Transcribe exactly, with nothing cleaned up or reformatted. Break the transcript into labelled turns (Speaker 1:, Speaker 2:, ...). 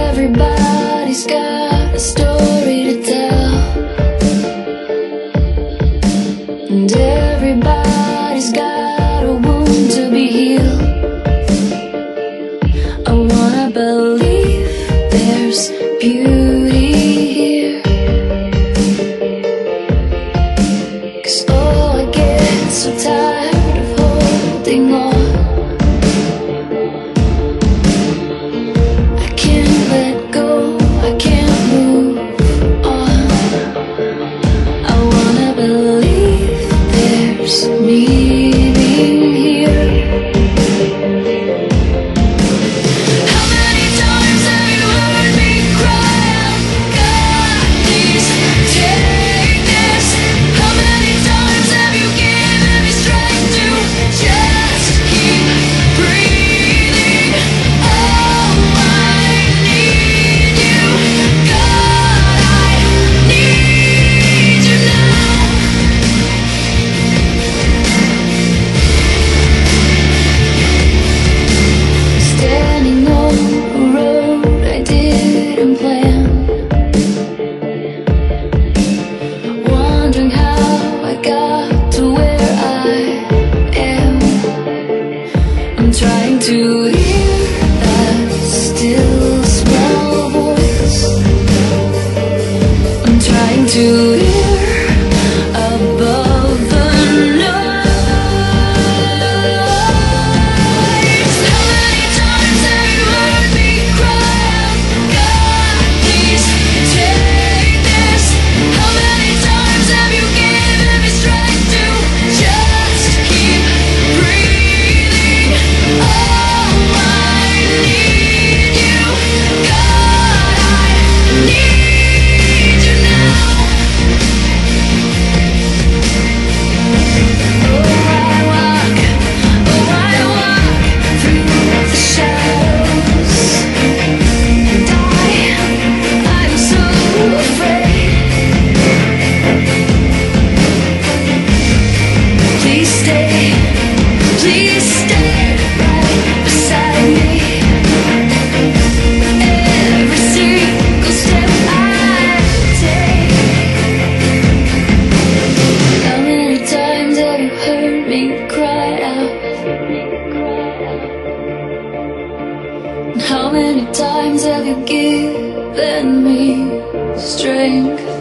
Speaker 1: Everybody's got a story to tell, and everybody's got a wound to be healed. I wanna believe there's beauty here, 'cause oh, I get so tired of holding on. Meaning here. How many times have you heard me cry out, God, please take this? How many times have you given me strength to just keep breathing? Oh, I need you, God, I need you now. Standing on a road I didn't plan, wondering how I got to where I am. I'm trying to hear that still small voice. I'm trying to hear above the noise. How many times have you given me strength?